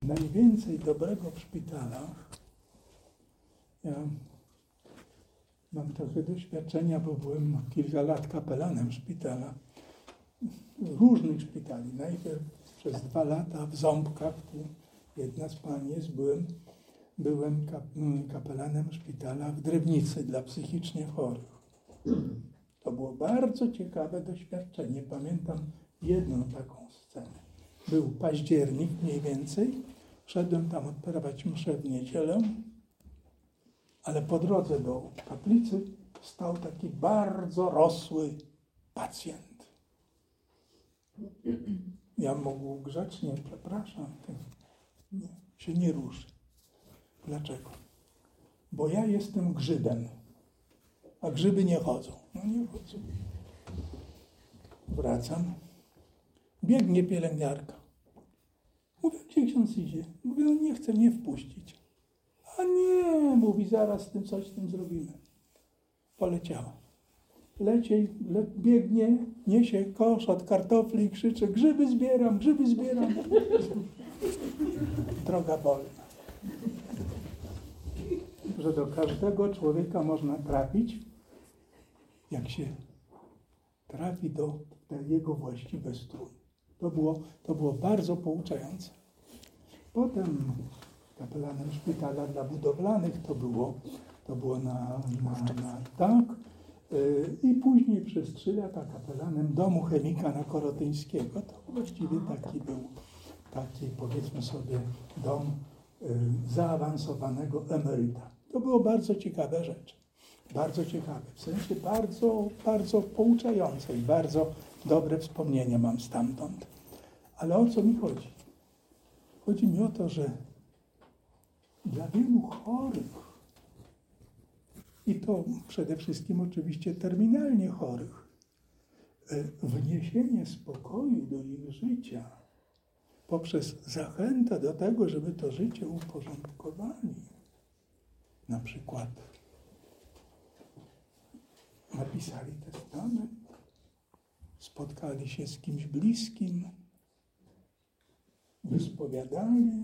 najwięcej dobrego w szpitalach. Ja mam trochę doświadczenia, bo byłem kilka lat kapelanem szpitala, różnych szpitali. Najpierw przez 2 lata w Ząbkach, jedna z pań jest, byłem kapelanem szpitala w Drewnicy dla psychicznie chorych. To było bardzo ciekawe doświadczenie. Pamiętam jedną taką scenę. Był październik mniej więcej, szedłem tam odprawiać mszę w niedzielę, ale po drodze do kaplicy stał taki bardzo rosły pacjent. Ja mógł grzecznie, przepraszam, się nie ruszy. Dlaczego? Bo ja jestem grzybem, a grzyby nie chodzą. No nie chodzą. Wracam. Biegnie pielęgniarka. Mówię, gdzie ksiądz idzie? Mówię, no nie chce mnie wpuścić. A nie, mówi, zaraz coś z tym zrobimy. Poleciała. Biegnie, niesie kosz od kartofli i krzyczy, grzyby zbieram, grzyby zbieram. Droga bolna. Że do każdego człowieka można trafić, jak się trafi do jego właściwe struny. To było bardzo pouczające. Potem kapelanem szpitala dla budowlanych to było na tak. I później przez 3 lata kapelanem domu chemika na Korotyńskiego. To właściwie taki powiedzmy sobie dom zaawansowanego emeryta. To było bardzo ciekawe rzeczy. Bardzo ciekawe, w sensie bardzo, bardzo pouczające i bardzo dobre wspomnienia mam stamtąd. Ale o co mi chodzi? Chodzi mi o to, że dla wielu chorych, i to przede wszystkim oczywiście terminalnie chorych, wniesienie spokoju do ich życia poprzez zachętę do tego, żeby to życie uporządkowali. Na przykład napisali testament, spotkali się z kimś bliskim, wyspowiadali,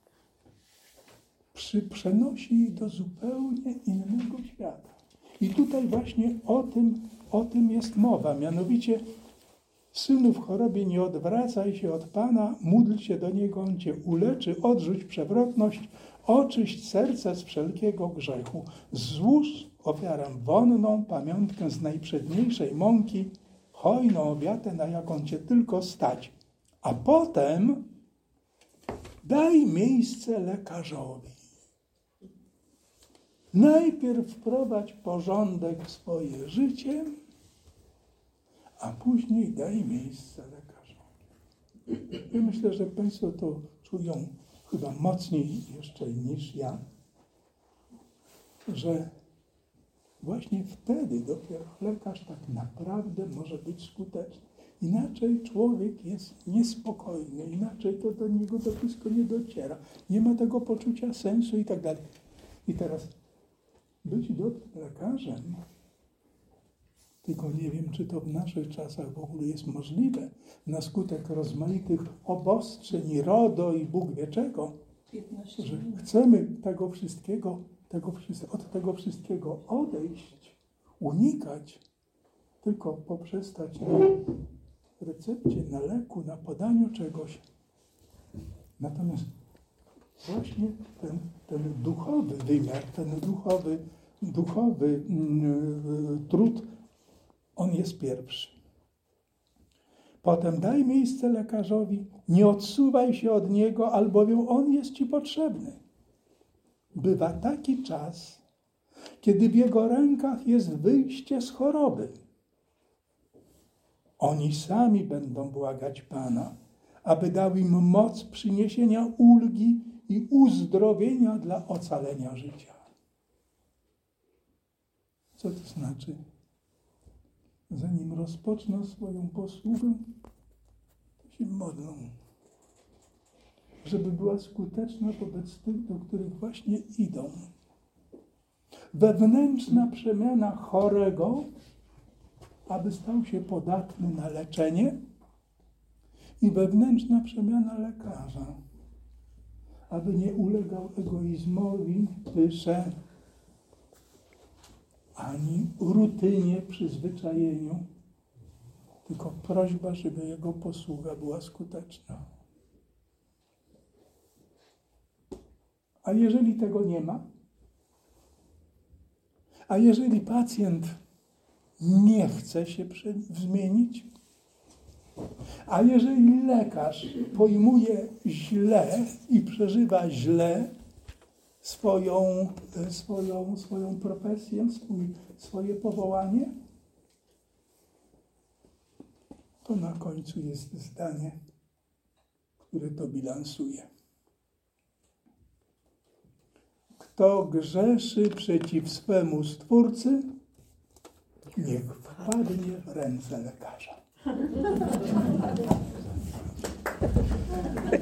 przenosi ich do zupełnie innego świata. I tutaj właśnie o tym jest mowa, mianowicie synu w chorobie nie odwracaj się od Pana, módl się do Niego, On Cię uleczy, odrzuć przewrotność, oczyść serce z wszelkiego grzechu, złóż ofiarę wonną, pamiątkę z najprzedniejszej mąki, hojną owiatę, na jaką Cię tylko stać. A potem daj miejsce lekarzowi. Najpierw wprowadź porządek w swoje życie, a później daj miejsce lekarzowi. Ja myślę, że Państwo to czują chyba mocniej jeszcze niż ja, że właśnie wtedy dopiero lekarz tak naprawdę może być skuteczny. Inaczej człowiek jest niespokojny, inaczej to do niego to wszystko nie dociera. Nie ma tego poczucia sensu i tak dalej. I teraz być dobrym lekarzem, tylko nie wiem, czy to w naszych czasach w ogóle jest możliwe, na skutek rozmaitych obostrzeń, RODO i Bóg wie czego, że chcemy od tego wszystkiego odejść, unikać, tylko poprzestać na recepcie, na leku, na podaniu czegoś. Natomiast właśnie ten duchowy wymiar, ten duchowy trud, on jest pierwszy. Potem daj miejsce lekarzowi, nie odsuwaj się od niego, albowiem on jest ci potrzebny. Bywa taki czas, kiedy w jego rękach jest wyjście z choroby. Oni sami będą błagać Pana, aby dał im moc przyniesienia ulgi i uzdrowienia dla ocalenia życia. Co to znaczy? Zanim rozpoczną swoją posługę, to się modlą, żeby była skuteczna wobec tych, do których właśnie idą. Wewnętrzna przemiana chorego, aby stał się podatny na leczenie, i wewnętrzna przemiana lekarza, aby nie ulegał egoizmowi, pysze, ani rutynie, przyzwyczajeniu, tylko prośba, żeby jego posługa była skuteczna. A jeżeli tego nie ma, a jeżeli pacjent nie chce się zmienić, a jeżeli lekarz pojmuje źle i przeżywa źle swoją profesję, swoje powołanie, to na końcu jest zdanie, które to bilansuje. Kto grzeszy przeciw swemu Stwórcy, niech wpadnie w ręce lekarza.